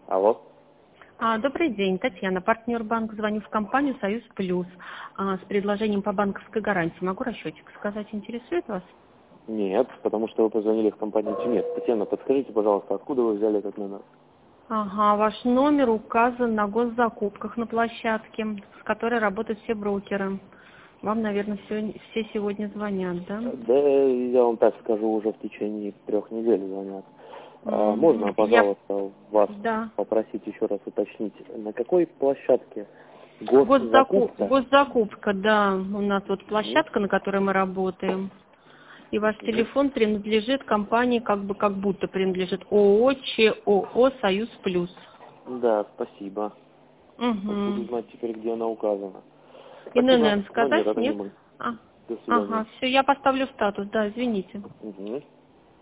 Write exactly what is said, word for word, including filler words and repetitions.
Алло. А, Добрый день, Татьяна, партнер банка. Звоню в компанию «Союз Плюс» а, с предложением по банковской гарантии. Могу расчетик сказать, интересует вас? Нет, потому что вы позвонили в компанию Тимет. Татьяна, подскажите, пожалуйста, откуда вы взяли этот номер? Ага, ваш номер указан на госзакупках на площадке, с которой работают все брокеры. Вам, наверное, все, все сегодня звонят, да? Да, я вам так скажу, уже в течение трех недель звонят. А, можно, Мгм. Я... пожалуйста, вас Да. попросить еще раз уточнить, на какой площадке Госзаку... госзакупка? Госзакупка, да. У нас вот Мгм. площадка, на которой мы работаем. И ваш Мгм. телефон принадлежит компании, как бы как будто принадлежит ООО ЧОО «Союз Плюс». Да, спасибо. Буду Угу. знать теперь, где она указана. Спасибо. ИНН Номер сказать, нет? анонимный. А. До свидания. Ага, все, я поставлю статус, да, извините. Угу.